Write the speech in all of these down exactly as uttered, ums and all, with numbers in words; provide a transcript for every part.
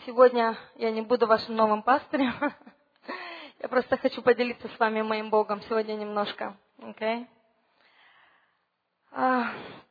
сегодня я не буду вашим новым пастырем. Я просто хочу поделиться с вами моим Богом сегодня немножко. Okay? А,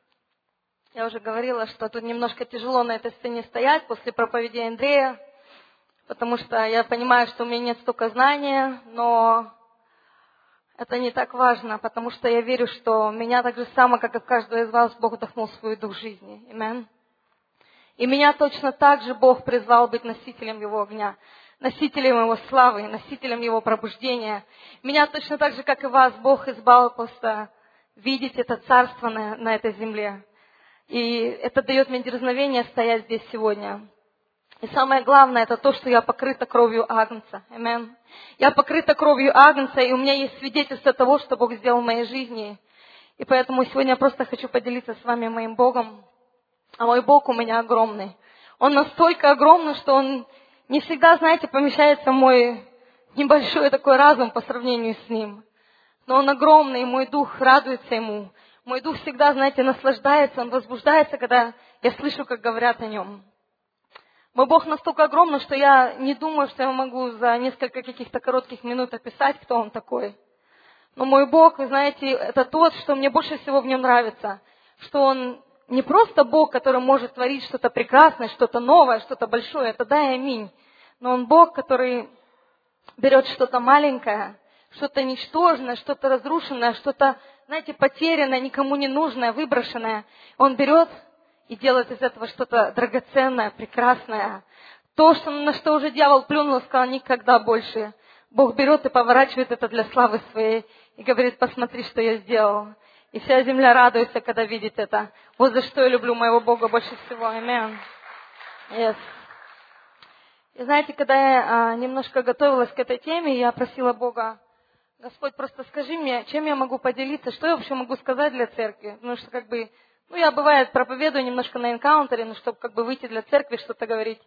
я уже говорила, что тут немножко тяжело на этой сцене стоять после проповеди Андрея, потому что я понимаю, что у меня нет столько знания, но это не так важно, потому что я верю, что меня так же само, как и в каждого из вас, Бог вдохнул свой дух жизни. Аминь. И меня точно так же Бог призвал быть носителем Его огня, носителем Его славы, носителем Его пробуждения. Меня точно так же, как и вас, Бог избрал просто видеть это царство на, на этой земле. И это дает мне дерзновение стоять здесь сегодня. И самое главное, это то, что я покрыта кровью Агнца. Аминь. Я покрыта кровью Агнца, и у меня есть свидетельство того, что Бог сделал в моей жизни. И поэтому сегодня я просто хочу поделиться с вами моим Богом. А мой Бог у меня огромный. Он настолько огромный, что Он не всегда, знаете, помещается в мой небольшой такой разум по сравнению с Ним. Но Он огромный, и мой дух радуется Ему. Мой дух всегда, знаете, наслаждается, он возбуждается, когда я слышу, как говорят о Нем. Мой Бог настолько огромный, что я не думаю, что я могу за несколько каких-то коротких минут описать, кто Он такой. Но мой Бог, вы знаете, это тот, что мне больше всего в Нем нравится, что Он не просто Бог, который может творить что-то прекрасное, что-то новое, что-то большое, это да и аминь. Но Он Бог, который берет что-то маленькое, что-то ничтожное, что-то разрушенное, что-то, знаете, потерянное, никому не нужное, выброшенное. Он берет и делает из этого что-то драгоценное, прекрасное. То, что, на что уже дьявол плюнул, сказал никогда больше. Бог берет и поворачивает это для славы своей и говорит: посмотри, что я сделал. И вся земля радуется, когда видит это. Вот за что я люблю моего Бога больше всего. Аминь. Yes. И знаете, когда я а, немножко готовилась к этой теме, я просила Бога: Господь, просто скажи мне, чем я могу поделиться, что я вообще могу сказать для церкви. Потому что, как бы, ну, я, бывает, проповедую немножко на энкаунтере, ну, чтобы, как бы, выйти для церкви, что-то говорить.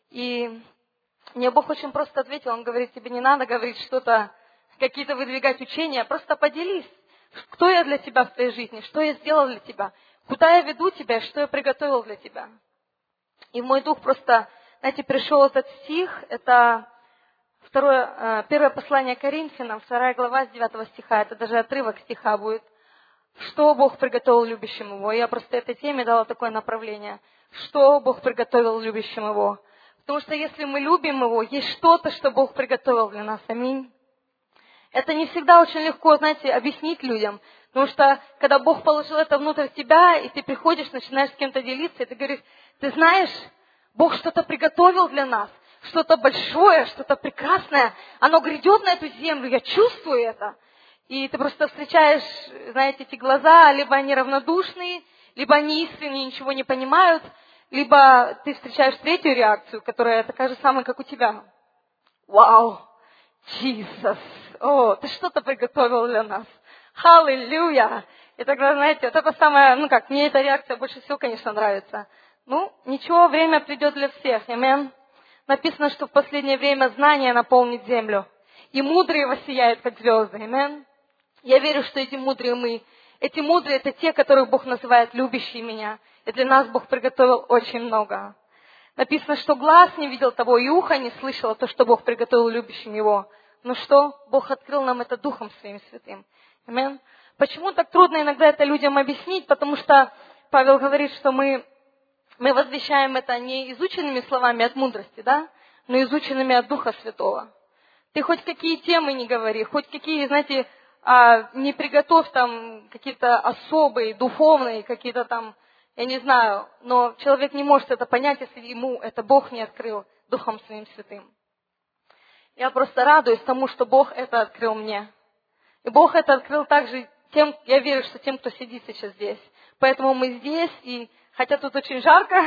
И мне Бог очень просто ответил. Он говорит: тебе не надо говорить что-то, какие-то выдвигать учения, просто поделись. Кто я для тебя в твоей жизни? Что я сделал для тебя? Куда я веду тебя? Что я приготовил для тебя? И в мой дух просто, знаете, пришел этот стих. Это второе, первое послание Коринфянам, вторая глава с девятого стиха. Это даже отрывок стиха будет. Что Бог приготовил любящим Его? Я просто этой теме дала такое направление. Что Бог приготовил любящим Его? Потому что если мы любим Его, есть что-то, что Бог приготовил для нас. Аминь. Это не всегда очень легко, знаете, объяснить людям. Потому что, когда Бог положил это внутрь тебя, и ты приходишь, начинаешь с кем-то делиться, и ты говоришь: ты знаешь, Бог что-то приготовил для нас, что-то большое, что-то прекрасное. Оно грядет на эту землю, я чувствую это. И ты просто встречаешь, знаете, эти глаза, либо они равнодушные, либо они искренне ничего не понимают, либо ты встречаешь третью реакцию, которая такая же самая, как у тебя. Вау! Иисус, о, ты что-то приготовил для нас. Аллилуйя! И тогда, знаете, вот это самое, ну как, мне эта реакция больше всего, конечно, нравится. Ну, ничего, время придет для всех, аминь. Написано, что в последнее время знание наполнит землю, и мудрые воссияют, как звезды, аминь. Я верю, что эти мудрые мы, эти мудрые, это те, которых Бог называет любящие меня. И для нас Бог приготовил очень много. Написано, что глаз не видел того, и ухо не слышало то, что Бог приготовил любящим Его. Но что? Бог открыл нам это Духом Своим Святым. Аминь. Почему так трудно иногда это людям объяснить? Потому что Павел говорит, что мы, мы возвещаем это не изученными словами от мудрости, да, но изученными от Духа Святого. Ты хоть какие темы не говори, хоть какие, знаете, не приготовь там какие-то особые, духовные, какие-то там, я не знаю, но человек не может это понять, если ему это Бог не открыл Духом Своим Святым. Я просто радуюсь тому, что Бог это открыл мне. И Бог это открыл также тем, я верю, что тем, кто сидит сейчас здесь. Поэтому мы здесь, и хотя тут очень жарко,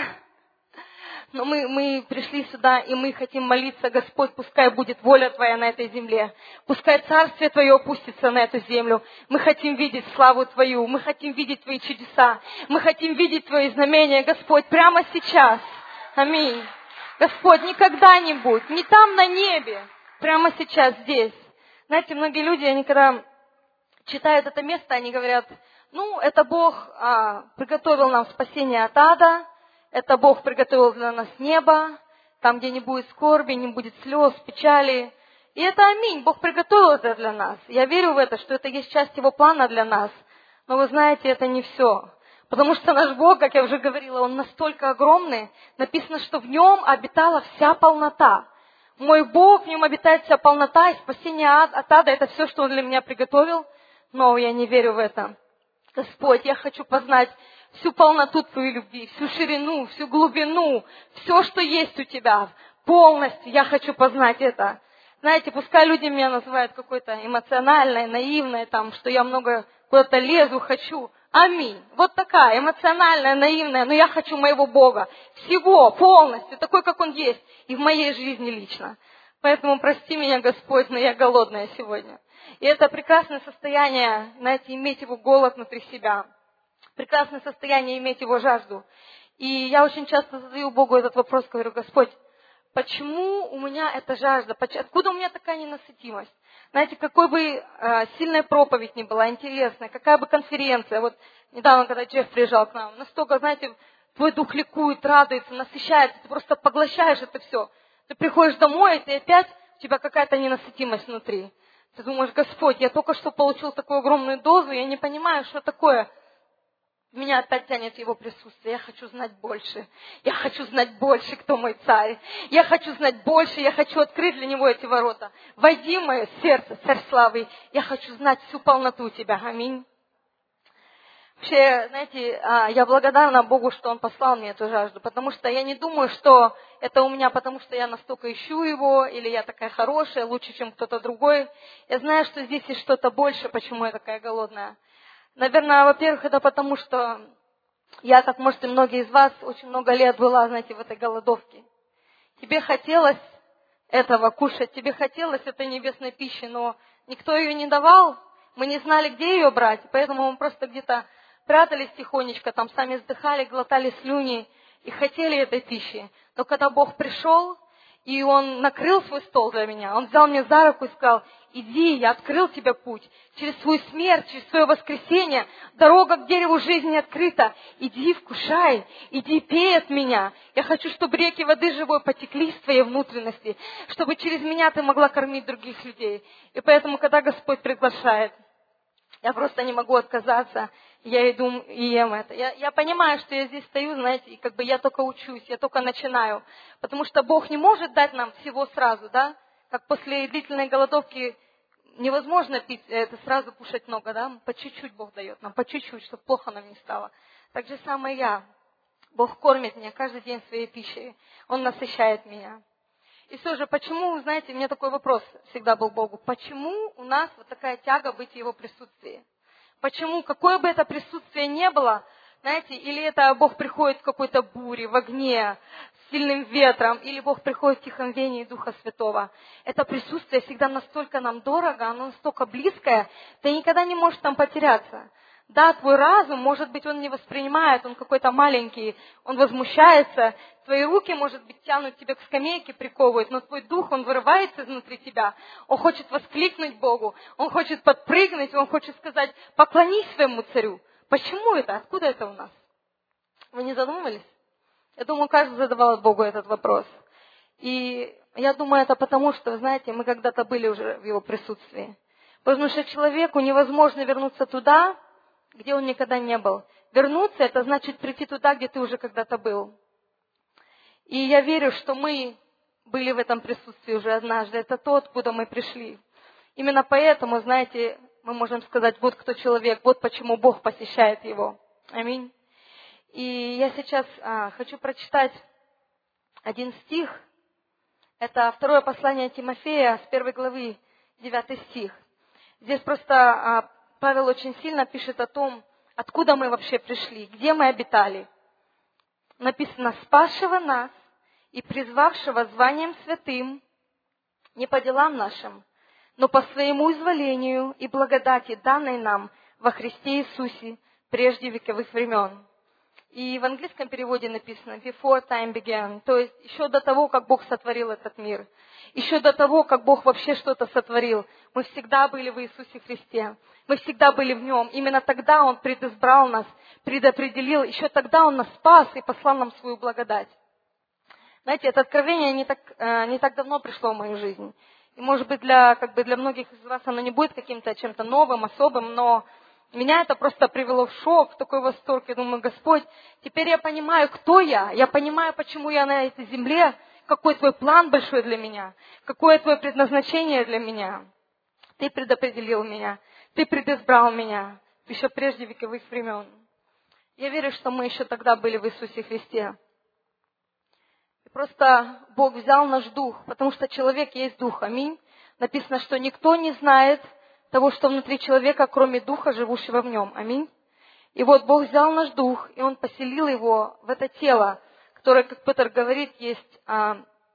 но мы, мы пришли сюда, и мы хотим молиться: Господь, пускай будет воля Твоя на этой земле. Пускай Царствие Твое опустится на эту землю. Мы хотим видеть славу Твою, мы хотим видеть Твои чудеса, мы хотим видеть Твои знамения, Господь, прямо сейчас. Аминь. Господь, не когда-нибудь, не там на небе, прямо сейчас здесь. Знаете, многие люди, они когда читают это место, они говорят: ну, это Бог а, приготовил нам спасение от ада, это Бог приготовил для нас небо, там, где не будет скорби, не будет слез, печали. И это аминь. Бог приготовил это для нас. Я верю в это, что это есть часть Его плана для нас. Но вы знаете, это не все. Потому что наш Бог, как я уже говорила, Он настолько огромный. Написано, что в Нем обитала вся полнота. Мой Бог, в Нем обитает вся полнота, и спасение от ада – это все, что Он для меня приготовил. Но я не верю в это. Господь, я хочу познать всю полноту Твоей любви, всю ширину, всю глубину, все, что есть у Тебя, полностью я хочу познать это. Знаете, пускай люди меня называют какой-то эмоциональной, наивной, там, что я много куда-то лезу, хочу. Аминь. Вот такая, эмоциональная, наивная, но я хочу моего Бога. Всего, полностью, такой, как Он есть, и в моей жизни лично. Поэтому прости меня, Господь, но я голодная сегодня. И это прекрасное состояние, знаете, иметь Его голод внутри себя. Прекрасное состояние иметь Его жажду. И я очень часто задаю Богу этот вопрос, говорю: Господь, почему у меня эта жажда? Откуда у меня такая ненасытимость? Знаете, какой бы э, сильная проповедь ни была, интересная, какая бы конференция. Вот недавно, когда Джефф приезжал к нам, настолько, знаете, твой дух ликует, радуется, насыщается, ты просто поглощаешь это все. Ты приходишь домой, и ты опять, у тебя какая-то ненасытимость внутри. Ты думаешь: Господь, я только что получил такую огромную дозу, я не понимаю, что такое. Меня опять тянет Его присутствие. Я хочу знать больше. Я хочу знать больше, кто мой царь. Я хочу знать больше. Я хочу открыть для Него эти ворота. Войди в мое сердце, Царь славы. Я хочу знать всю полноту Тебя. Аминь. Вообще, знаете, я благодарна Богу, что Он послал мне эту жажду. Потому что я не думаю, что это у меня, потому что я настолько ищу Его, или я такая хорошая, лучше, чем кто-то другой. Я знаю, что здесь есть что-то больше, почему я такая голодная. Наверное, во-первых, это потому, что я, как, может, и многие из вас, очень много лет была, знаете, в этой голодовке. Тебе хотелось этого кушать, тебе хотелось этой небесной пищи, но никто ее не давал, мы не знали, где ее брать, поэтому мы просто где-то прятались тихонечко, там сами вздыхали, глотали слюни и хотели этой пищи. Но когда Бог пришел, и Он накрыл свой стол для меня, Он взял меня за руку и сказал: иди, я открыл тебе путь. Через свою смерть, через свое воскресение, дорога к дереву жизни открыта. Иди, вкушай, иди, пей от меня. Я хочу, чтобы реки воды живой потекли в твоей внутренности, чтобы через меня ты могла кормить других людей. И поэтому, когда Господь приглашает, я просто не могу отказаться. Я иду и ем это. Я, я понимаю, что я здесь стою, знаете, и как бы я только учусь, я только начинаю. Потому что Бог не может дать нам всего сразу, да? Как после длительной голодовки невозможно пить, это сразу кушать много, да? По чуть-чуть Бог дает нам, по чуть-чуть, чтобы плохо нам не стало. Так же самое я. Бог кормит меня каждый день своей пищей. Он насыщает меня. И все же, почему, знаете, у меня такой вопрос всегда был Богу. Почему у нас вот такая тяга быть в Его присутствии? Почему, какое бы это присутствие ни было, знаете, или это Бог приходит в какой-то буре, в огне, с сильным ветром, или Бог приходит в тихом веянии Духа Святого. Это присутствие всегда настолько нам дорого, оно настолько близкое, ты никогда не можешь там потеряться. Да, твой разум, может быть, он не воспринимает, он какой-то маленький, он возмущается, твои руки, может быть, тянут тебя к скамейке, приковывают, но твой дух, он вырывается изнутри тебя, он хочет воскликнуть Богу, он хочет подпрыгнуть, он хочет сказать: поклонись своему царю. Почему это? Откуда это у нас? Вы не задумывались? Я думаю, каждый задавал Богу этот вопрос. И я думаю, это потому, что, знаете, мы когда-то были уже в Его присутствии. Потому что человеку невозможно вернуться туда, где он никогда не был. Вернуться – это значит прийти туда, где ты уже когда-то был. И я верю, что мы были в этом присутствии уже однажды. Это то, откуда мы пришли. Именно поэтому, знаете, мы можем сказать: вот кто человек, вот почему Бог посещает его. Аминь. И я сейчас а, хочу прочитать один стих. Это второе послание Тимофея с первой главы, девятый стих. Здесь просто а, Павел очень сильно пишет о том, откуда мы вообще пришли, где мы обитали. Написано: спасшего нас и призвавшего званием святым, не по делам нашим, но по своему изволению и благодати, данной нам во Христе Иисусе прежде вековых времен. И в английском переводе написано before time began, то есть еще до того, как Бог сотворил этот мир, еще до того, как Бог вообще что-то сотворил, мы всегда были в Иисусе Христе, мы всегда были в Нем. Именно тогда Он предизбрал нас, предопределил, еще тогда Он нас спас и послал нам свою благодать. Знаете, это откровение не так, не так давно пришло в мою жизнь. И, может быть, для, как бы для многих из вас оно не будет каким-то чем-то новым, особым, но меня это просто привело в шок, в такой восторг. Я думаю, Господь, теперь я понимаю, кто я. Я понимаю, почему я на этой земле, какой твой план большой для меня, какое твое предназначение для меня. Ты предопределил меня, ты предизбрал меня еще прежде вековых времен. Я верю, что мы еще тогда были в Иисусе Христе. И просто Бог взял наш дух, потому что человек есть дух. Аминь. Написано, что никто не знает того, что внутри человека, кроме духа, живущего в нем. Аминь. И вот Бог взял наш дух, и Он поселил его в это тело, которое, как Петр говорит, есть, а,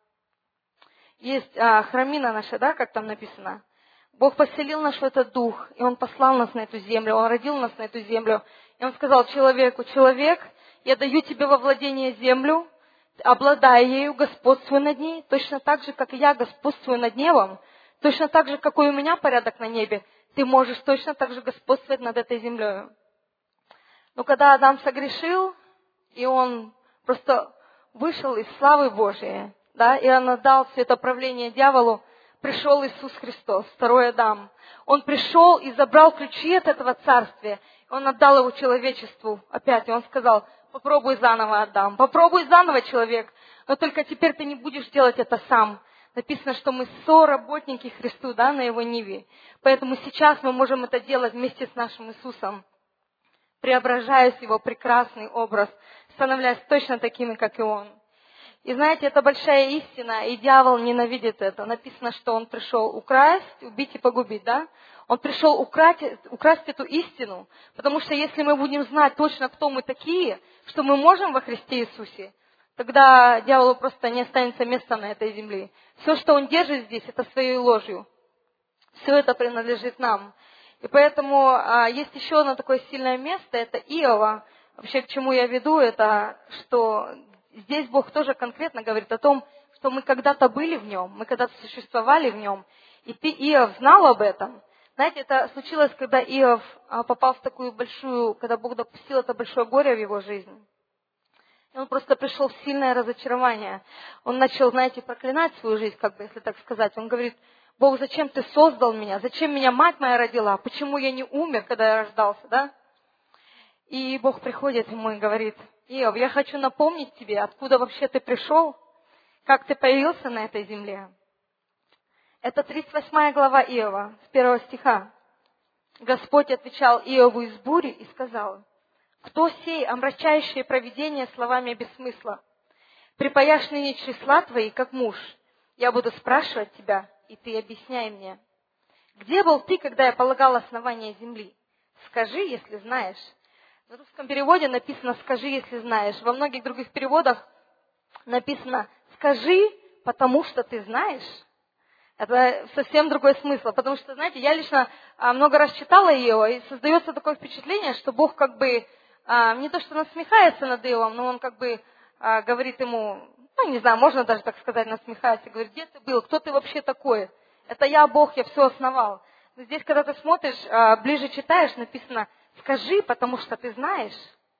есть а, храмина наша, да, как там написано. Бог поселил наш в этот дух, и Он послал нас на эту землю, Он родил нас на эту землю. И Он сказал человеку: человек, я даю тебе во владение землю, обладая ею, господствуй над ней, точно так же, как и я господствую над небом, точно так же, какой у меня порядок на небе, ты можешь точно так же господствовать над этой землей. Но когда Адам согрешил, и он просто вышел из славы Божией, да, и он отдал все это правление дьяволу, пришел Иисус Христос, второй Адам. Он пришел и забрал ключи от этого царствия, Он отдал его человечеству опять, и Он сказал: попробуй заново, Адам, попробуй заново, человек, но только теперь ты не будешь делать это сам. Написано, что мы соработники Христу, да, на Его ниве. Поэтому сейчас мы можем это делать вместе с нашим Иисусом, преображаясь в Его прекрасный образ, становляясь точно такими, как и Он. И знаете, это большая истина, и дьявол ненавидит это. Написано, что он пришел украсть, убить и погубить, да? Он пришел украсть, украсть эту истину, потому что если мы будем знать точно, кто мы такие, что мы можем во Христе Иисусе, тогда дьяволу просто не останется места на этой земле. Все, что он держит здесь, это своей ложью. Все это принадлежит нам. И поэтому а, есть еще одно такое сильное место, это Иова. Вообще, к чему я веду, это что здесь Бог тоже конкретно говорит о том, что мы когда-то были в Нем, мы когда-то существовали в Нем. И Иов знал об этом. Знаете, это случилось, когда Иов попал в такую большую, когда Бог допустил это большое горе в его жизни. И он просто пришел в сильное разочарование. Он начал, знаете, проклинать свою жизнь, как бы, если так сказать. Он говорит: Бог, зачем ты создал меня? Зачем меня мать моя родила? Почему я не умер, когда я рождался, да? И Бог приходит ему и говорит: Иов, я хочу напомнить тебе, откуда вообще ты пришел, как ты появился на этой земле. Это тридцать восьмая глава Иова, с первого стиха. Господь отвечал Иову из бури и сказал: кто сей омрачающее провидение словами без смысла? Припаяшь ныне числа твои, как муж. Я буду спрашивать тебя, и ты объясняй мне. Где был ты, когда я полагал основание земли? Скажи, если знаешь. В русском переводе написано «скажи, если знаешь». Во многих других переводах написано «скажи, потому что ты знаешь». Это совсем другой смысл, потому что, знаете, я лично много раз читала Иова, и создается такое впечатление, что Бог как бы не то что насмехается над Иовом, но Он как бы говорит ему, ну, не знаю, можно даже так сказать, насмехается, говорит: где ты был, кто ты вообще такой? Это я, Бог, я все основал. Но здесь, когда ты смотришь, ближе читаешь, написано «скажи, потому что ты знаешь».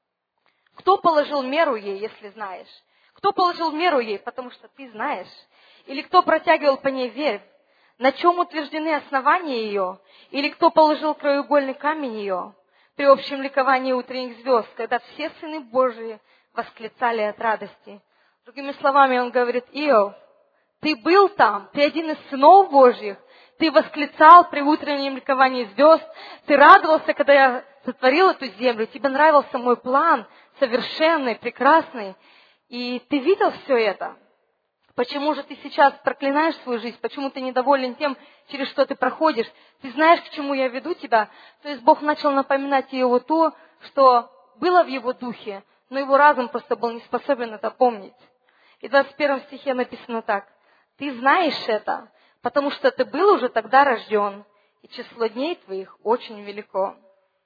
Кто положил меру ей, если знаешь? Кто положил меру ей, потому что ты знаешь? Или кто протягивал по ней верь? На чем утверждены основания ее? Или кто положил краеугольный камень ее? При общем ликовании утренних звезд, когда все сыны Божии восклицали от радости. Другими словами, он говорит: Иов, ты был там, ты один из сынов Божьих, ты восклицал при утреннем ликовании звезд, ты радовался, когда я сотворил эту землю, тебе нравился мой план, совершенный, прекрасный, и ты видел все это. Почему же ты сейчас проклинаешь свою жизнь? Почему ты недоволен тем, через что ты проходишь? Ты знаешь, к чему я веду тебя? То есть Бог начал напоминать Иову то, что было в его духе, но его разум просто был не способен это помнить. И в двадцать первом стихе написано так: ты знаешь это, потому что ты был уже тогда рожден, и число дней твоих очень велико.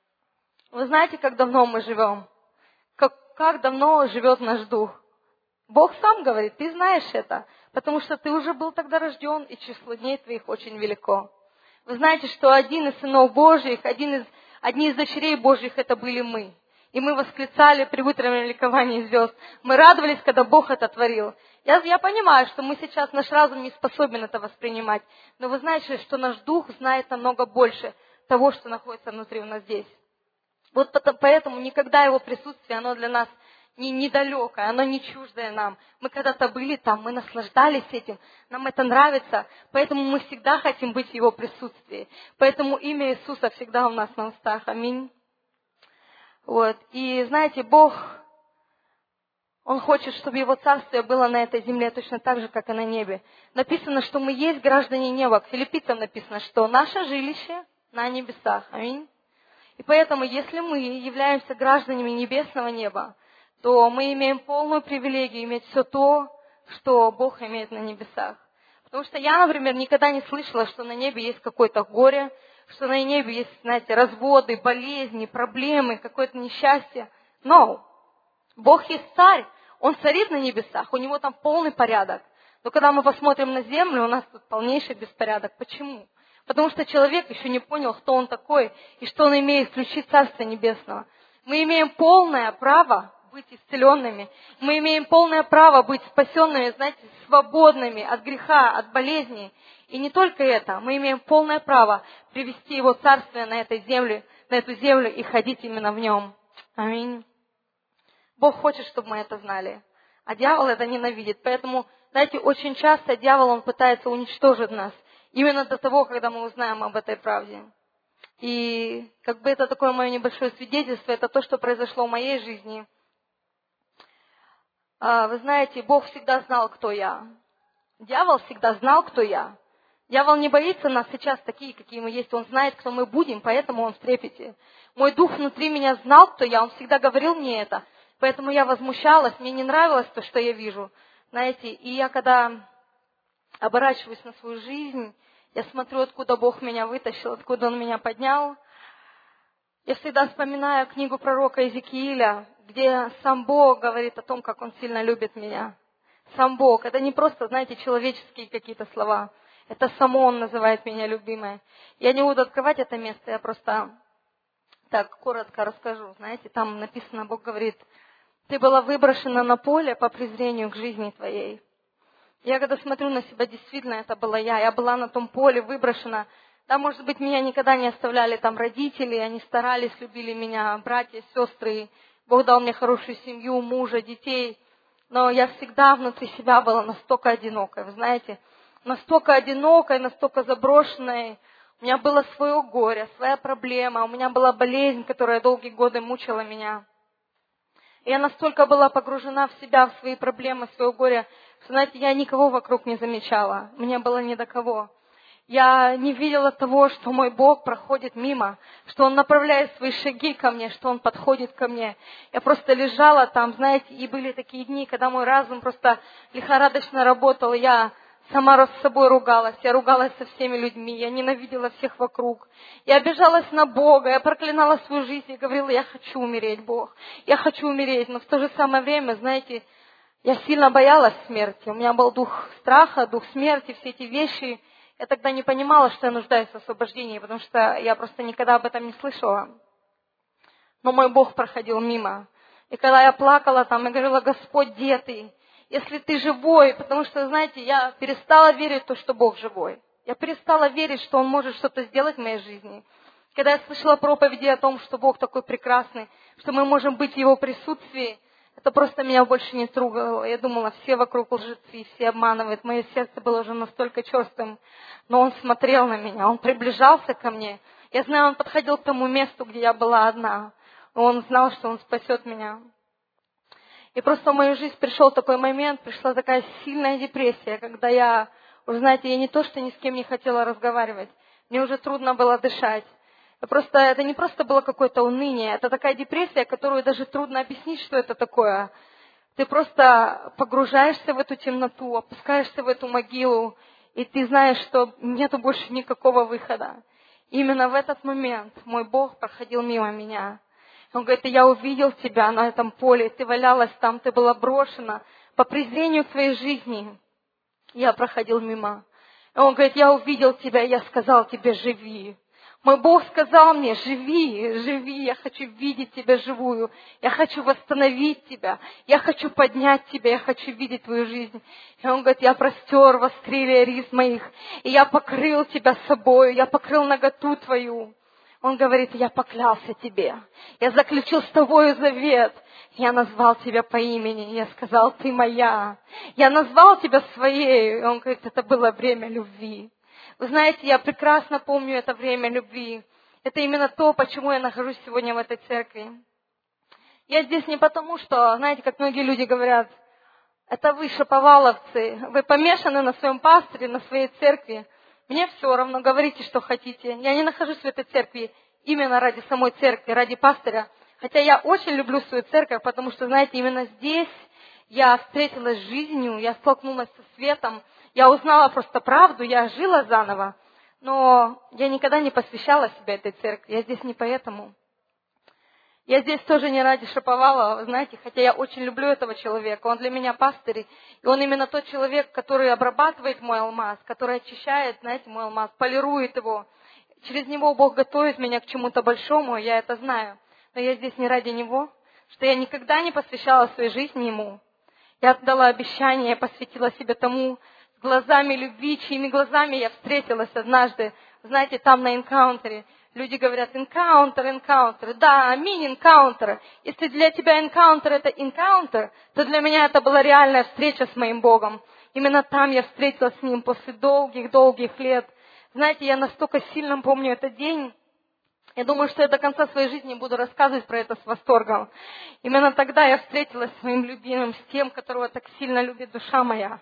Вы знаете, как давно мы живем? Как, как давно живет наш дух? Бог сам говорит: ты знаешь это, потому что ты уже был тогда рожден, и число дней твоих очень велико. Вы знаете, что один из сынов Божьих, один из, одни из дочерей Божьих это были мы. И мы восклицали при утреннем ликовании звезд. Мы радовались, когда Бог это творил. Я, я понимаю, что мы сейчас, наш разум не способен это воспринимать. Но вы знаете, что наш дух знает намного больше того, что находится внутри у нас здесь. Вот поэтому никогда его присутствие, оно для нас не недалекое, оно не чуждое нам. Мы когда-то были там, мы наслаждались этим, нам это нравится, поэтому мы всегда хотим быть в его присутствии. Поэтому имя Иисуса всегда у нас на устах. Аминь. Вот. И знаете, Бог, Он хочет, чтобы Его Царствие было на этой земле точно так же, как и на небе. Написано, что мы есть граждане неба. К Филиппийцам написано, что наше жилище на небесах. Аминь. И поэтому, если мы являемся гражданами небесного неба, то мы имеем полную привилегию иметь все то, что Бог имеет на небесах. Потому что я, например, никогда не слышала, что на небе есть какое-то горе, что на небе есть, знаете, разводы, болезни, проблемы, какое-то несчастье. Но Бог есть царь, Он царит на небесах, у Него там полный порядок. Но когда мы посмотрим на землю, у нас тут полнейший беспорядок. Почему? Потому что человек еще не понял, кто он такой и что он имеет ключи Царства Небесного. Мы имеем полное право быть исцеленными. Мы имеем полное право быть спасенными, знаете, свободными от греха, от болезней. И не только это, мы имеем полное право привести Его Царствие на этой земле, на эту землю и ходить именно в Нем. Аминь. Бог хочет, чтобы мы это знали. А дьявол это ненавидит. Поэтому, знаете, очень часто дьявол, он пытается уничтожить нас. Именно до того, когда мы узнаем об этой правде. И как бы это такое мое небольшое свидетельство, это то, что произошло в моей жизни. Вы знаете, Бог всегда знал, кто я. Дьявол всегда знал, кто я. Дьявол не боится нас сейчас такие, какие мы есть. Он знает, кто мы будем, поэтому он в трепете. Мой дух внутри меня знал, кто я. Он всегда говорил мне это. Поэтому я возмущалась, мне не нравилось то, что я вижу. Знаете, и я когда оборачиваюсь на свою жизнь, я смотрю, откуда Бог меня вытащил, откуда Он меня поднял. Я всегда вспоминаю книгу пророка Иезекииля, где сам Бог говорит о том, как Он сильно любит меня. Сам Бог. Это не просто, знаете, человеческие какие-то слова. Это само Он называет меня любимой. Я не буду открывать это место, я просто так коротко расскажу. Знаете, там написано, Бог говорит, ты была выброшена на поле по презрению к жизни твоей. Я когда смотрю на себя, действительно, это была я. Я была на том поле выброшена. Да, может быть, меня никогда не оставляли там родители, они старались, любили меня, братья, сестры. Бог дал мне хорошую семью, мужа, детей. Но я всегда внутри себя была настолько одинокой, вы знаете. Настолько одинокой, настолько заброшенной. У меня было свое горе, своя проблема. У меня была болезнь, которая долгие годы мучила меня. И я настолько была погружена в себя, в свои проблемы, в свое горе, что, знаете, я никого вокруг не замечала. Мне было не до кого. Я не видела того, что мой Бог проходит мимо, что Он направляет свои шаги ко мне, что Он подходит ко мне. Я просто лежала там, знаете, и были такие дни, когда мой разум просто лихорадочно работал. Я сама с собой ругалась, я ругалась со всеми людьми, я ненавидела всех вокруг. Я обижалась на Бога, я проклинала свою жизнь и говорила, я хочу умереть, Бог, я хочу умереть. Но в то же самое время, знаете, я сильно боялась смерти. У меня был дух страха, дух смерти, все эти вещи. Я тогда не понимала, что я нуждаюсь в освобождении, потому что я просто никогда об этом не слышала. Но мой Бог проходил мимо. И когда я плакала там, я говорила, Господь, где ты? Если ты живой, потому что, знаете, я перестала верить в то, что Бог живой. Я перестала верить, что Он может что-то сделать в моей жизни. Когда я слышала проповеди о том, что Бог такой прекрасный, что мы можем быть в Его присутствии, это просто меня больше не трогало. Я думала, все вокруг лжецы, все обманывают. Мое сердце было уже настолько черствым. Но Он смотрел на меня, Он приближался ко мне. Я знаю, Он подходил к тому месту, где я была одна. Он знал, что Он спасет меня. И просто в мою жизнь пришел такой момент, пришла такая сильная депрессия, когда я, уже знаете, я не то, что ни с кем не хотела разговаривать, мне уже трудно было дышать. Просто, это не просто было какое-то уныние, это такая депрессия, которую даже трудно объяснить, что это такое. Ты просто погружаешься в эту темноту, опускаешься в эту могилу, и ты знаешь, что нету больше никакого выхода. И именно в этот момент мой Бог проходил мимо меня. Он говорит, я увидел тебя на этом поле, ты валялась там, ты была брошена по презрению к твоей жизни. Я проходил мимо. И Он говорит, я увидел тебя, и я сказал тебе, живи. Мой Бог сказал мне: живи, живи, я хочу видеть тебя живую, я хочу восстановить тебя, я хочу поднять тебя, я хочу видеть твою жизнь. И Он говорит: я простер вострилия рис моих, и я покрыл тебя собою, я покрыл наготу твою. Он говорит: я поклялся тебе, я заключил с тобою завет, я назвал тебя по имени, я сказал: ты моя, я назвал тебя своей. И Он говорит: это было время любви. Вы знаете, я прекрасно помню это время любви. Это именно то, почему я нахожусь сегодня в этой церкви. Я здесь не потому, что, знаете, как многие люди говорят: это вы, шаповаловцы, вы помешаны на своем пасторе, на своей церкви. Мне все равно, говорите, что хотите. Я не нахожусь в этой церкви именно ради самой церкви, ради пастыря. Хотя я очень люблю свою церковь, потому что, знаете, именно здесь я встретилась с жизнью, я столкнулась со светом, я узнала просто правду, я жила заново. Но я никогда не посвящала себя этой церкви, я здесь не поэтому. Я здесь тоже не ради Шаповалова, знаете, хотя я очень люблю этого человека. Он для меня пастырь, и он именно тот человек, который обрабатывает мой алмаз, который очищает, знаете, мой алмаз, полирует его. Через него Бог готовит меня к чему-то большому, я это знаю. Но я здесь не ради него, что я никогда не посвящала своей жизни ему. Я дала обещание, я посвятила себя тому, с глазами любви, чьими глазами я встретилась однажды, знаете, там на энкаунтере. Люди говорят: энкаунтер, энкаунтер. Да, аминь, энкаунтер. Если для тебя энкаунтер — это энкаунтер, то для меня это была реальная встреча с моим Богом. Именно там я встретилась с Ним после долгих-долгих лет. Знаете, я настолько сильно помню этот день. Я думаю, что я до конца своей жизни буду рассказывать про это с восторгом. Именно тогда я встретилась с моим любимым, с тем, которого так сильно любит душа моя.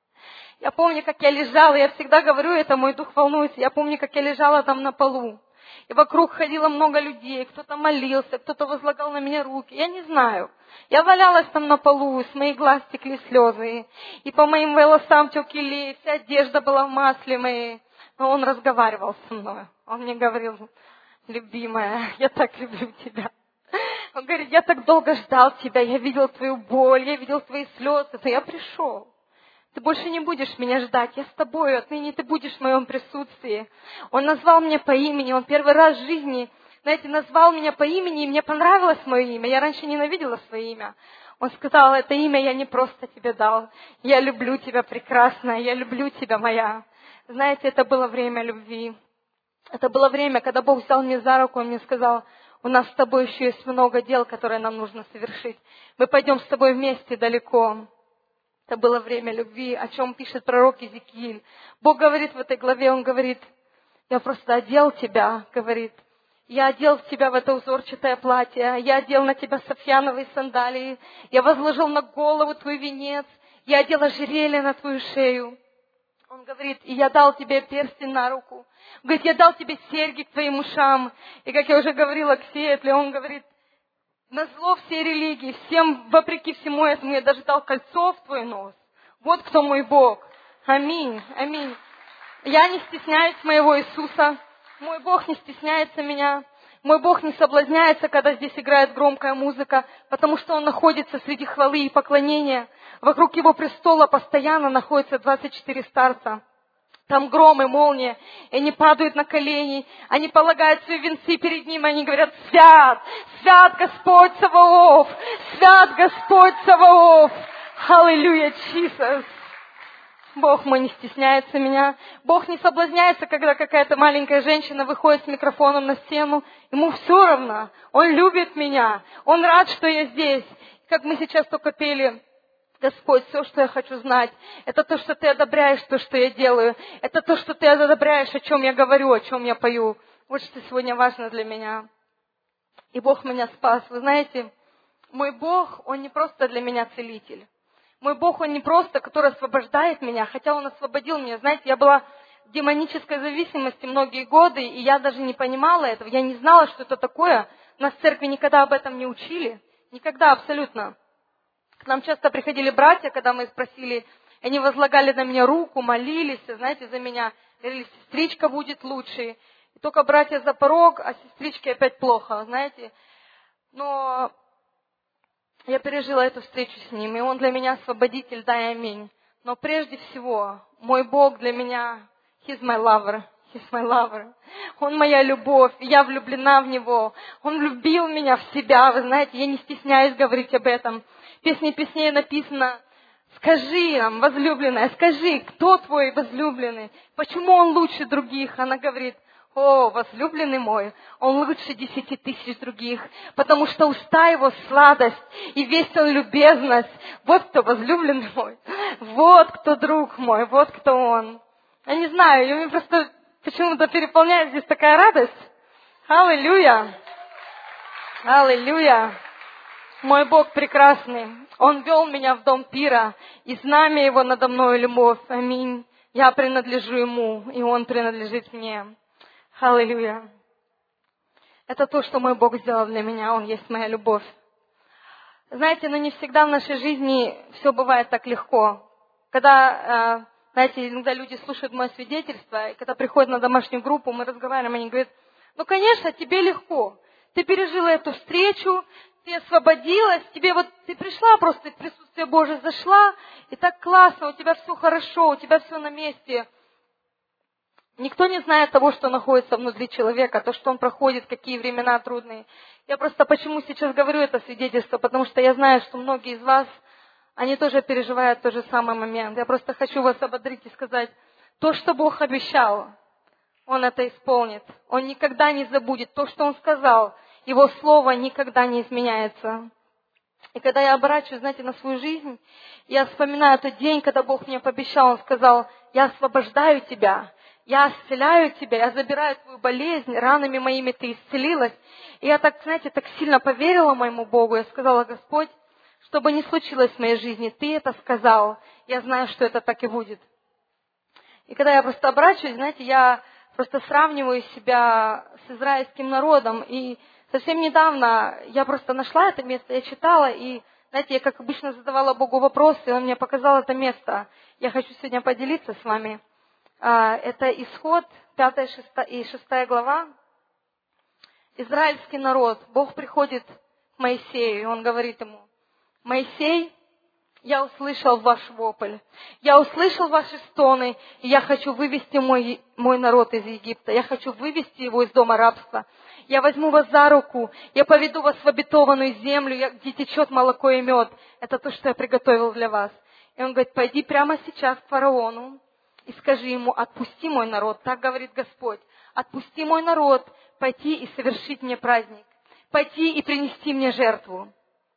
Я помню, как я лежала, я всегда говорю это, мой дух волнуется. Я помню, как я лежала там на полу. И вокруг ходило много людей, кто-то молился, кто-то возлагал на меня руки. Я не знаю. Я валялась там на полу, с моих глаз текли слезы. И по моим волосам тек елей, вся одежда была в масле моей. Но Он разговаривал со мной. Он мне говорил: любимая, я так люблю тебя. Он говорит: я так долго ждал тебя, я видел твою боль, я видел твои слезы, но я пришел. Ты больше не будешь меня ждать, я с тобой, отныне ты будешь в моем присутствии. Он назвал меня по имени, он первый раз в жизни, знаете, назвал меня по имени, и мне понравилось мое имя. Я раньше ненавидела свое имя. Он сказал: это имя я не просто тебе дал, я люблю тебя, прекрасная, я люблю тебя, моя. Знаете, это было время любви. Это было время, когда Бог взял меня за руку, Он мне сказал: у нас с тобой еще есть много дел, которые нам нужно совершить. Мы пойдем с тобой вместе далеко. Это было время любви, о чем пишет пророк Иезекииль. Бог говорит в этой главе, Он говорит: я просто одел тебя, говорит. Я одел в тебя в это узорчатое платье, я одел на тебя сафьяновые сандалии, я возложил на голову твой венец, я одел ожерелье на твою шею. Он говорит: и я дал тебе перстень на руку. Он говорит: я дал тебе серьги к твоим ушам. И как я уже говорила к Сеятле, он говорит: назло всей религии, всем, вопреки всему этому, я даже дал кольцо в твой нос. Вот кто мой Бог. Аминь, аминь. Я не стесняюсь моего Иисуса. Мой Бог не стесняется меня. Мой Бог не соблазняется, когда здесь играет громкая музыка, потому что Он находится среди хвалы и поклонения. Вокруг Его престола постоянно находятся двадцать четыре старца. Там гром и молния, и они падают на колени, они полагают свои венцы перед Ним, и они говорят: свят, свят Господь Саваоф, свят Господь Саваоф. Аллилуйя, Иисус. Бог мой не стесняется меня. Бог не соблазняется, когда какая-то маленькая женщина выходит с микрофоном на сцену. Ему все равно. Он любит меня. Он рад, что я здесь. Как мы сейчас только пели: Господь, все, что я хочу знать, это то, что Ты одобряешь, то, что я делаю. Это то, что Ты одобряешь, о чем я говорю, о чем я пою. Вот что сегодня важно для меня. И Бог меня спас. Вы знаете, мой Бог, Он не просто для меня целитель. Мой Бог, Он не просто, который освобождает меня, хотя Он освободил меня. Знаете, я была в демонической зависимости многие годы, и я даже не понимала этого. Я не знала, что это такое. Нас в церкви никогда об этом не учили. Никогда, абсолютно. К нам часто приходили братья, когда мы спросили, они возлагали на меня руку, молились, знаете, за меня. Говорили: сестричка будет лучше. И только братья за порог, а сестричке опять плохо, знаете. Но я пережила эту встречу с Ним, и Он для меня освободитель, да и аминь. Но прежде всего, мой Бог для меня, He's my lover, He's my lover. Он моя любовь, и я влюблена в Него. Он влюбил меня в себя. Вы знаете, я не стесняюсь говорить об этом. В Песне песней написано: скажи нам, возлюбленная, скажи, кто твой возлюбленный? Почему он лучше других? Она говорит: о, возлюбленный мой, он лучше десяти тысяч других, потому что уста его сладость, и весь он любезность. Вот кто возлюбленный мой, вот кто друг мой, вот кто он. Я не знаю, я мне просто почему-то переполняет здесь такая радость. Аллилуйя! Аллилуйя! Мой Бог прекрасный. Он вел меня в дом пира, и знамя его надо мною любовь. Аминь. Я принадлежу ему, и он принадлежит мне. Аллилуйя. Это то, что мой Бог сделал для меня. Он есть моя любовь. Знаете, но не всегда в нашей жизни все бывает так легко. Когда, знаете, иногда люди слушают мое свидетельство, и когда приходят на домашнюю группу, мы разговариваем, они говорят: ну, конечно, тебе легко. Ты пережила эту встречу, ты освободилась, тебе вот, ты пришла просто, в присутствие Божие зашла, и так классно, у тебя все хорошо, у тебя все на месте. Никто не знает того, что находится внутри человека, то, что он проходит, какие времена трудные. Я просто почему сейчас говорю это свидетельство, потому что я знаю, что многие из вас, они тоже переживают тот же самый момент. Я просто хочу вас ободрить и сказать: то, что Бог обещал, Он это исполнит. Он никогда не забудет то, что Он сказал. Его слово никогда не изменяется. И когда я оборачиваюсь, знаете, на свою жизнь, я вспоминаю тот день, когда Бог мне пообещал, Он сказал: я освобождаю тебя. Я исцеляю тебя, я забираю твою болезнь, ранами моими ты исцелилась. И я так, знаете, так сильно поверила моему Богу. Я сказала: Господь, что бы ни случилось в моей жизни, ты это сказал. Я знаю, что это так и будет. И когда я просто оборачиваюсь, знаете, я просто сравниваю себя с израильским народом. И совсем недавно я просто нашла это место, я читала, и, знаете, я, как обычно, задавала Богу вопросы, и Он мне показал это место. Я хочу сегодня поделиться с вами. Это Исход, пятая и шестая глава. Израильский народ. Бог приходит к Моисею, и Он говорит ему: Моисей, я услышал ваш вопль, я услышал ваши стоны, и я хочу вывести мой, мой народ из Египта, я хочу вывести его из дома рабства. Я возьму вас за руку, я поведу вас в обетованную землю, где течет молоко и мед. Это то, что я приготовил для вас. И он говорит: пойди прямо сейчас к фараону и скажи ему: отпусти мой народ, так говорит Господь, отпусти мой народ, пойти и совершить мне праздник, пойти и принести мне жертву.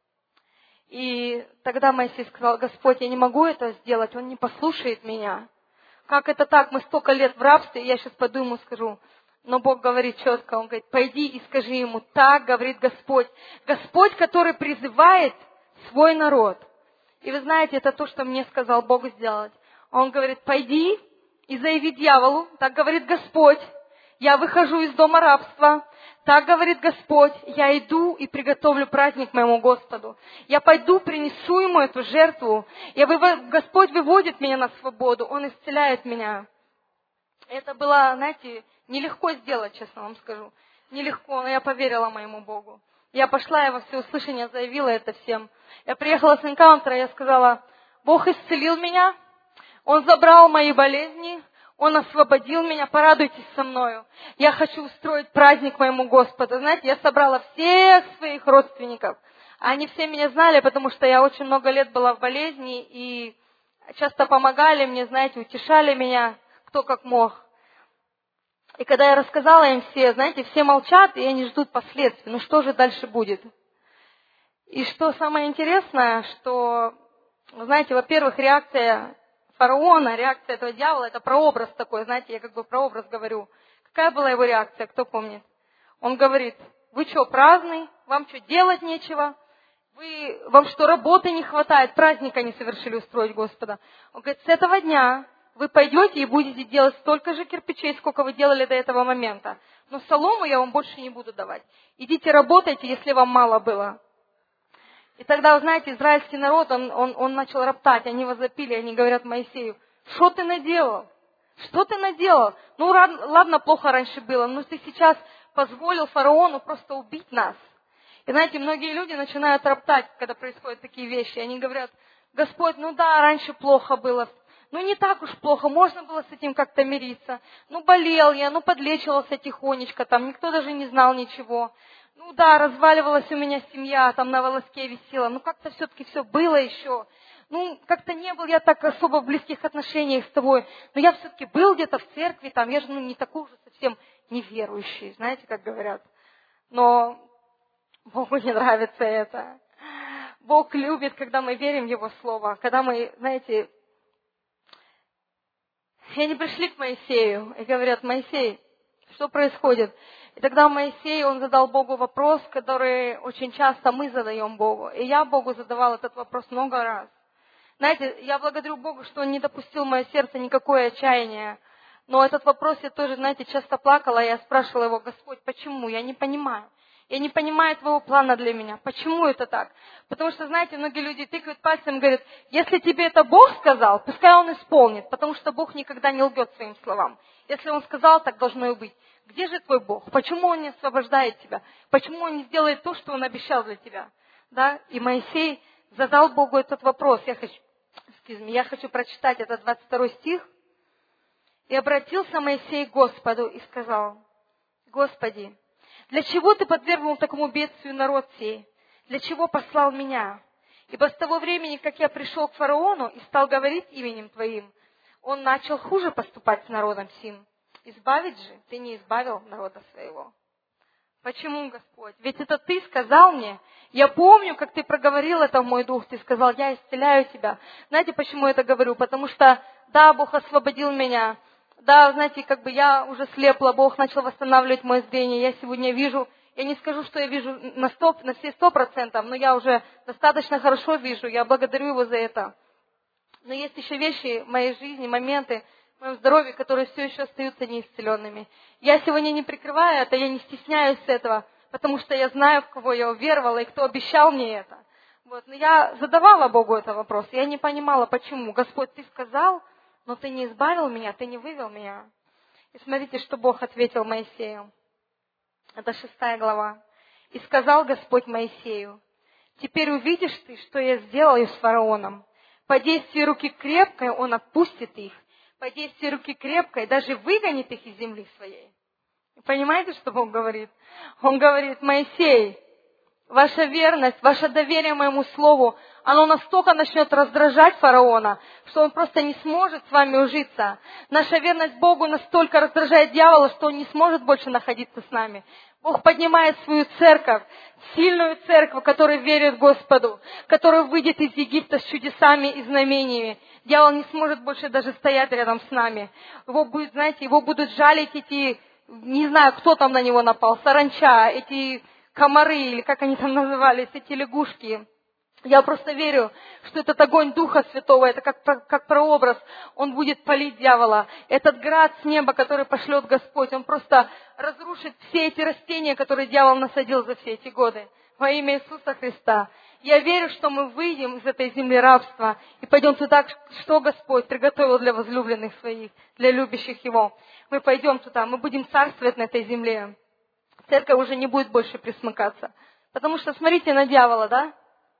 И тогда Моисей сказал: Господь, я не могу это сделать, он не послушает меня. Как это так? Мы столько лет в рабстве, и я сейчас пойду ему скажу. Но Бог говорит четко, Он говорит: пойди и скажи ему: так говорит Господь. Господь, который призывает свой народ. И вы знаете, это то, что мне сказал Бог сделать. Он говорит: пойди и заяви дьяволу, так говорит Господь, я выхожу из дома рабства, так говорит Господь, я иду и приготовлю праздник моему Господу. Я пойду, принесу ему эту жертву. Я вывод... Господь выводит меня на свободу, Он исцеляет меня. Это было, знаете, нелегко сделать, честно вам скажу. Нелегко, но я поверила моему Богу. Я пошла, я во всеуслышание заявила это всем. Я приехала с энкаунтера, я сказала: Бог исцелил меня, Он забрал мои болезни, Он освободил меня, порадуйтесь со мною. Я хочу устроить праздник моему Господу. Знаете, я собрала всех своих родственников. Они все меня знали, потому что я очень много лет была в болезни, и часто помогали мне, знаете, утешали меня, кто как мог. И когда я рассказала им все, знаете, все молчат, и они ждут последствий. Ну что же дальше будет? И что самое интересное, что, знаете, во-первых, реакция фараона, реакция этого дьявола, это прообраз такой, знаете, я как бы прообраз говорю. Какая была его реакция, кто помнит? Он говорит: вы что, праздный? Вам что, делать нечего? Вы, вам что, работы не хватает? Праздника не совершили устроить Господа. Он говорит: с этого дня вы пойдете и будете делать столько же кирпичей, сколько вы делали до этого момента. Но солому я вам больше не буду давать. Идите работайте, если вам мало было. И тогда, вы знаете, израильский народ, он, он, он начал роптать, они возопили, они говорят Моисею: что ты наделал? Что ты наделал? Ну, ладно, плохо раньше было, но ты сейчас позволил фараону просто убить нас. И знаете, многие люди начинают роптать, когда происходят такие вещи. Они говорят: Господь, ну да, раньше плохо было, Ну, не так уж плохо, можно было с этим как-то мириться. Ну, болел я, ну, подлечивался тихонечко, там никто даже не знал ничего. Ну, да, разваливалась у меня семья, там на волоске висела. Ну, как-то все-таки все было еще. Ну, как-то не был я так особо в близких отношениях с тобой. Но я все-таки был где-то в церкви, там, я же ну, не такой уже совсем неверующий, знаете, как говорят. Но Богу не нравится это. Бог любит, когда мы верим в Его Слово, когда мы, знаете, и они пришли к Моисею и говорят: Моисей, что происходит? И тогда Моисей, он задал Богу вопрос, который очень часто мы задаем Богу. И я Богу задавал этот вопрос много раз. Знаете, я благодарю Богу, что Он не допустил в мое сердце никакое отчаяние. Но этот вопрос я тоже, знаете, часто плакала, и я спрашивала Его: Господь, почему? Я не понимаю. Я не понимаю Твоего плана для меня. Почему это так? Потому что, знаете, многие люди тыкают пальцем и говорят: если тебе это Бог сказал, пускай Он исполнит, потому что Бог никогда не лгет своим словам. Если Он сказал, так должно и быть. Где же твой Бог? Почему Он не освобождает тебя? Почему Он не сделает то, что Он обещал для тебя? Да? И Моисей задал Богу этот вопрос. Я хочу, excuse me, я хочу прочитать этот двадцать второй стих. «И обратился Моисей к Господу и сказал: Господи, для чего Ты подвергнул такому бедствию народ сей? Для чего послал меня? Ибо с того времени, как я пришел к фараону и стал говорить именем Твоим, он начал хуже поступать с народом сим. Избавить же Ты не избавил народа своего». Почему, Господь? Ведь это Ты сказал мне. Я помню, как Ты проговорил это в мой дух. Ты сказал: я исцеляю тебя. Знаете, почему я это говорю? Потому что, да, Бог освободил меня. Да, знаете, как бы я уже слепла, Бог начал восстанавливать мое зрение. Я сегодня вижу, я не скажу, что я вижу на, сто, на все сто процентов, но я уже достаточно хорошо вижу. Я благодарю Его за это. Но есть еще вещи в моей жизни, моменты, в моем здоровье, которые все еще остаются неисцеленными. Я сегодня не прикрываю это, я не стесняюсь этого, потому что я знаю, в кого я уверовала и кто обещал мне это. Вот. Но я задавала Богу этот вопрос, я не понимала, почему. Господь, Ты сказал, но Ты не избавил меня, Ты не вывел меня. И смотрите, что Бог ответил Моисею. Это шестая глава. «И сказал Господь Моисею: теперь увидишь ты, что я сделаю с фараоном. По действию руки крепкой он отпустит их, по действию руки крепкой даже выгонит их из земли своей». Понимаете, что Бог говорит? Он говорит: Моисей, ваша верность, ваше доверие моему слову, оно настолько начнет раздражать фараона, что он просто не сможет с вами ужиться. Наша верность Богу настолько раздражает дьявола, что он не сможет больше находиться с нами. Бог поднимает свою церковь, сильную церковь, которая верит Господу, которая выйдет из Египта с чудесами и знамениями. Дьявол не сможет больше даже стоять рядом с нами. Его будет, знаете, его будут жалить эти, не знаю, кто там на него напал, саранча, эти комары, или как они там назывались, эти лягушки. Я просто верю, что этот огонь Духа Святого, это как, как прообраз, он будет палить дьявола. Этот град с неба, который пошлет Господь, он просто разрушит все эти растения, которые дьявол насадил за все эти годы. Во имя Иисуса Христа. Я верю, что мы выйдем из этой земли рабства и пойдем туда, что Господь приготовил для возлюбленных своих, для любящих Его. Мы пойдем туда, мы будем царствовать на этой земле. Церковь уже не будет больше присмыкаться. Потому что смотрите на дьявола, да?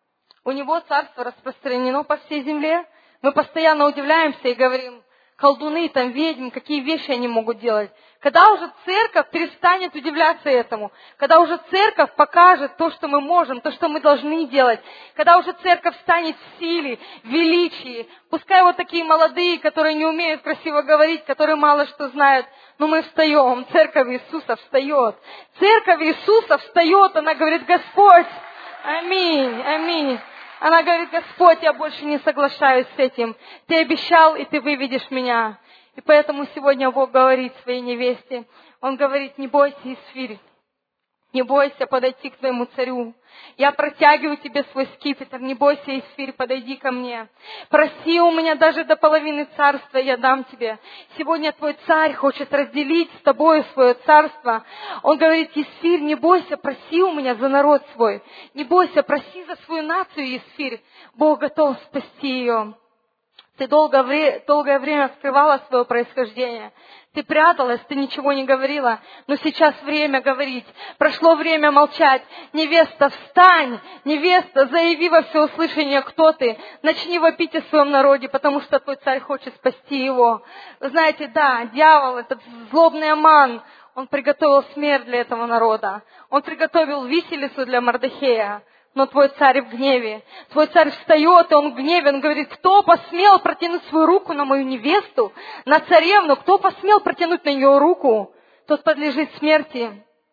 У него царство распространено по всей земле. Мы постоянно удивляемся и говорим: колдуны, там, ведьмы, какие вещи они могут делать. Когда уже церковь перестанет удивляться этому, когда уже церковь покажет то, что мы можем, то, что мы должны делать, когда уже церковь станет в силе, в величии, пускай вот такие молодые, которые не умеют красиво говорить, которые мало что знают, но мы встаем, церковь Иисуса встает. Церковь Иисуса встает, она говорит: Господь, аминь, аминь. Она говорит: Господь, я больше не соглашаюсь с этим. Ты обещал, и Ты выведешь меня. И поэтому сегодня Бог говорит своей невесте. Он говорит: не бойся, Исфирь. Не бойся подойти к твоему царю. Я протягиваю тебе свой скипетр. Не бойся, Исфирь, подойди ко мне. Проси у меня даже до половины царства, я дам тебе. Сегодня твой царь хочет разделить с тобой свое царство. Он говорит: Исфирь, не бойся, проси у меня за народ свой. Не бойся, проси за свою нацию, Исфирь. Бог готов спасти ее. Ты долгое, вре- долгое время скрывала свое происхождение. Ты пряталась, ты ничего не говорила. Но сейчас время говорить. Прошло время молчать. Невеста, встань! Невеста, заяви во всеуслышание, кто ты. Начни вопить о своем народе, потому что твой царь хочет спасти его. Вы знаете, да, дьявол, этот злобный Аман, он приготовил смерть для этого народа. Он приготовил виселицу для Мордехея. Но твой царь в гневе. Твой царь встает, и он в гневе. Он говорит, кто посмел протянуть свою руку на мою невесту, на царевну? Кто посмел протянуть на нее руку, тот подлежит смерти.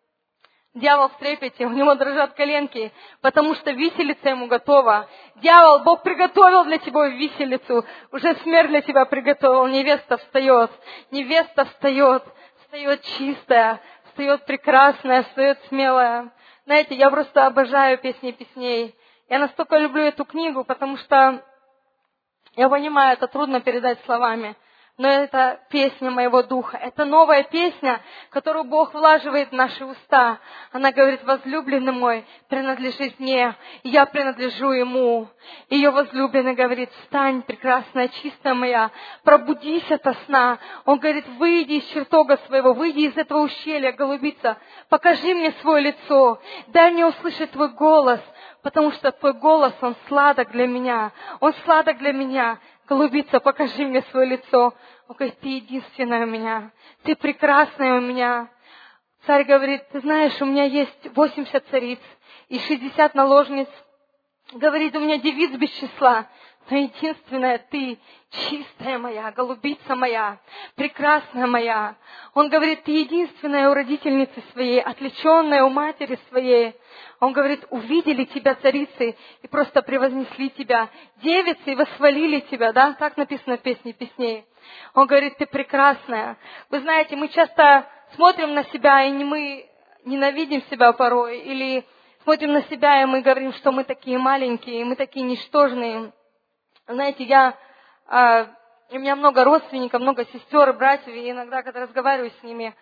Дьявол в трепете, у него дрожат коленки, потому что виселица ему готова. Дьявол, Бог приготовил для тебя виселицу, уже смерть для тебя приготовил. Невеста встает, невеста встает, встает чистая, встает прекрасная, встает смелая. Знаете, я просто обожаю песни песней. Я настолько люблю эту книгу, потому что я понимаю, это трудно передать словами. Но это песня моего духа. Это новая песня, которую Бог влаживает в наши уста. Она говорит, возлюбленный мой принадлежит мне, и я принадлежу ему. Ее возлюбленный говорит, встань, прекрасная, чистая моя, пробудись ото сна. Он говорит, выйди из чертога своего, выйди из этого ущелья, голубица, покажи мне свое лицо, дай мне услышать твой голос, потому что твой голос, он сладок для меня, он сладок для меня. Голубица, покажи мне свое лицо. Он говорит, ты единственная у меня, ты прекрасная у меня. Царь говорит, ты знаешь, у меня есть восемьдесят цариц и шестьдесят наложниц. Говорит, у меня девиц без числа, но единственная ты, чистая моя, голубица моя, прекрасная моя. Он говорит, ты единственная у родительницы своей, отличенная у матери своей. Он говорит, увидели тебя царицы и просто превознесли тебя. Девицы и восхвалили тебя, да? Так написано в песне песней. Он говорит, ты прекрасная. Вы знаете, мы часто смотрим на себя, и не мы ненавидим себя порой, или смотрим на себя, и мы говорим, что мы такие маленькие, мы такие ничтожные. Знаете, я, э, у меня много родственников, много сестер и братьев, и иногда, когда разговариваю с ними,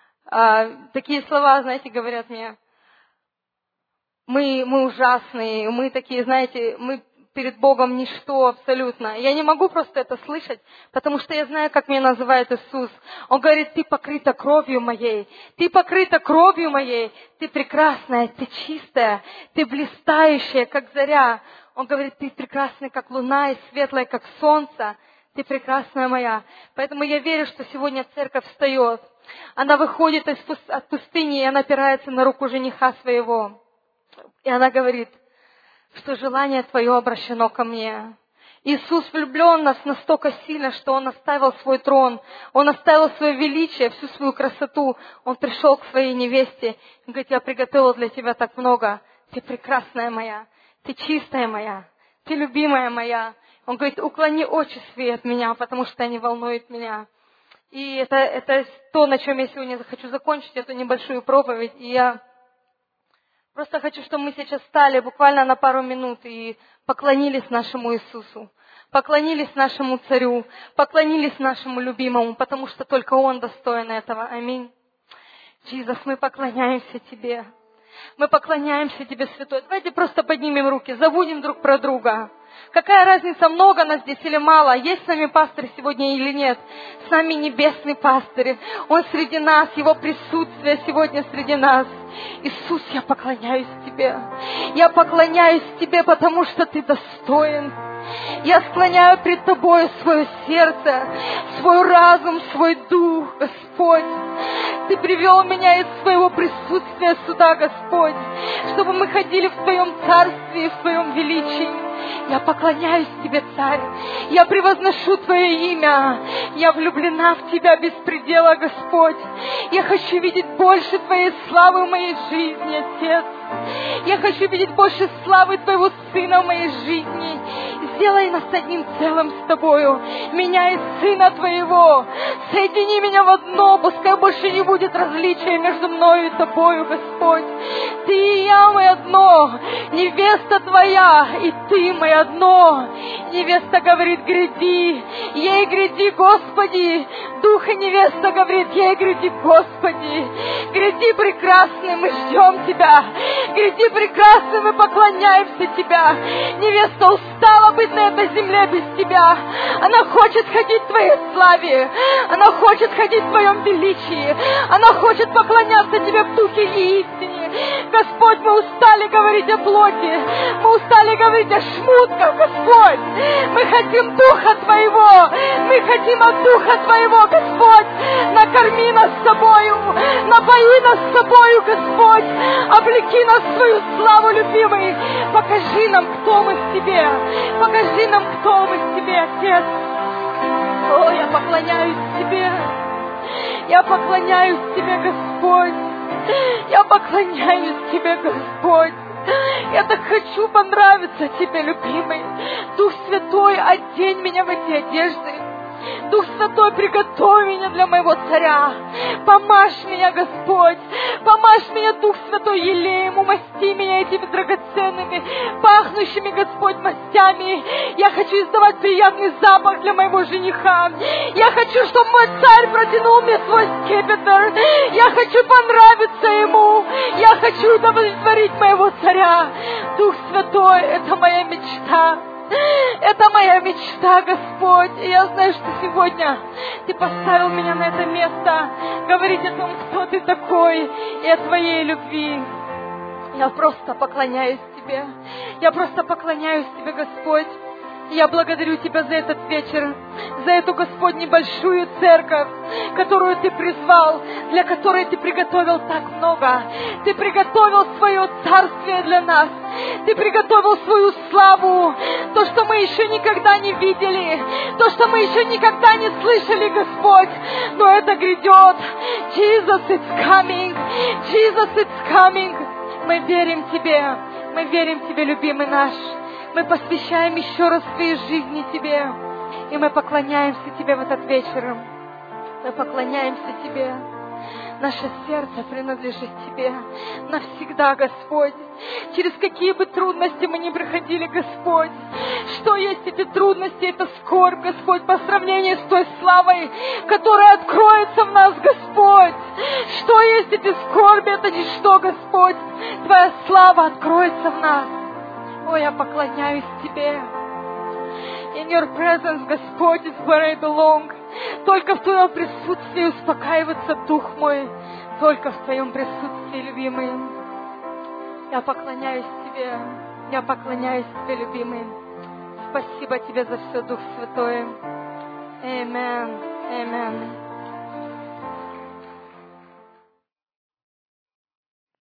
э, такие слова, знаете, говорят мне, мы, мы ужасные, мы такие, знаете, мы перед Богом ничто абсолютно. Я не могу просто это слышать, потому что я знаю, как меня называет Иисус. Он говорит, ты покрыта кровью моей, ты покрыта кровью моей, ты прекрасная, ты чистая, ты блистающая, как заря. Он говорит, ты прекрасная, как луна, и светлая, как солнце, ты прекрасная моя. Поэтому я верю, что сегодня церковь встает. Она выходит от пустыни, и она опирается на руку жениха своего. И она говорит, что желание твое обращено ко мне. Иисус влюблен в нас настолько сильно, что Он оставил свой трон, Он оставил свое величие, всю свою красоту. Он пришел к своей невесте и говорит, я приготовил для тебя так много. Ты прекрасная моя, ты чистая моя, ты любимая моя. Он говорит, уклони очи свои от меня, потому что они волнуют меня. И это, это то, на чем я сегодня хочу закончить эту небольшую проповедь. И я просто хочу, чтобы мы сейчас встали буквально на пару минут и поклонились нашему Иисусу, поклонились нашему Царю, поклонились нашему любимому, потому что только Он достоин этого. Аминь. Иисус, мы поклоняемся Тебе. Мы поклоняемся Тебе, Святой. Давайте просто поднимем руки, забудем друг про друга. Какая разница, много нас здесь или мало? Есть с нами пастырь сегодня или нет? С нами небесный пастырь. Он среди нас, Его присутствие сегодня среди нас. Иисус, я поклоняюсь Тебе. Я поклоняюсь Тебе, потому что Ты достоин. Я склоняю пред Тобою свое сердце, свой разум, свой дух, Господь. Ты привел меня из своего присутствия сюда, Господь, чтобы мы ходили в Твоем царстве и в Твоем величии. Я поклоняюсь Тебе, Царь. Я превозношу Твое имя. Я влюблена в Тебя без предела, Господь. Я хочу видеть больше Твоей славы в моей жизни, Отец. Я хочу видеть больше славы Твоего Сына в моей жизни. Сделай нас одним целым с Тобою. Меня и Сына Твоего. Соедини меня в одно. Пускай больше не будет различия между мною и Тобою, Господь. Ты и я, мы одно. Невеста Твоя, и Ты, мы одно. Невеста говорит, гряди. Ей гряди, Господи. дух и невеста говорит ей, гряди, Господи, гряди прекрасный, мы ждем Тебя, гряди прекрасный, мы поклоняемся Тебя. Невеста устала быть на этой земле без Тебя. Она хочет ходить в Твоей славе, она хочет ходить в Твоем величии, она хочет поклоняться Тебе в духе и истине. Господь, мы устали говорить о плоти, мы устали говорить о шмутках, Господь. Мы хотим Духа Твоего, мы хотим от Духа Твоего, Господь. Накорми нас Собою, напои нас Собою, Господь. Облеки нас в Твою славу, любимый. Покажи нам, кто мы в Тебе. Покажи нам, кто мы в Тебе, Отец. О, я поклоняюсь Тебе. Я поклоняюсь Тебе, Господь. Я поклоняюсь Тебе, Господь. Я так хочу понравиться Тебе, любимый. Дух Святой, одень меня в эти одежды. Дух Святой, приготовь меня для моего царя. Помажь меня, Господь. Помажь меня, Дух Святой, елеем. Умасти меня этими драгоценными, пахнущими, Господь, мастями. Я хочу издавать приятный запах для моего жениха. Я хочу, чтобы мой царь протянул мне свой скипетр. Я хочу понравиться ему. Я хочу удовлетворить моего царя. Дух Святой, это моя мечта. Это моя мечта, Господь. И я знаю, что сегодня Ты поставил меня на это место говорить о том, кто Ты такой, и о Твоей любви. Я просто поклоняюсь Тебе. Я просто поклоняюсь Тебе, Господь. Я благодарю Тебя за этот вечер, за эту, Господь, небольшую церковь, которую Ты призвал, для которой Ты приготовил так много. Ты приготовил свое царствие для нас. Ты приготовил свою славу, то, что мы еще никогда не видели, то, что мы еще никогда не слышали, Господь. Но это грядет. Jesus is coming. Jesus is coming. Мы верим Тебе. Мы верим Тебе, любимый наш. Мы посвящаем еще раз своей жизни Тебе. И мы поклоняемся Тебе в этот вечер. Мы поклоняемся Тебе. Наше сердце принадлежит Тебе навсегда, Господь. Через какие бы трудности мы ни проходили, Господь. Что есть эти трудности, это скорбь, Господь, по сравнению с той славой, которая откроется в нас, Господь. Что есть эти скорби, это ничто, Господь. Твоя слава откроется в нас. О, я поклоняюсь Тебе. In your presence, Господь, is where I belong. Только в Твоем присутствии успокаивается дух мой. Только в Твоем присутствии, любимый. Я поклоняюсь Тебе. Я поклоняюсь Тебе, любимый. Спасибо Тебе за все, Дух Святой. Amen. Amen.